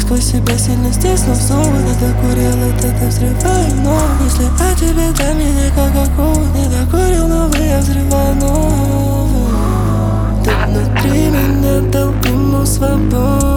сквозь себя сильно стиснув зубы. Ты докурил, это ты взрываю, но если о тебе там я никак аккур не докурил, новый я взрываю новую. Ты внутри меня дал ему свободу.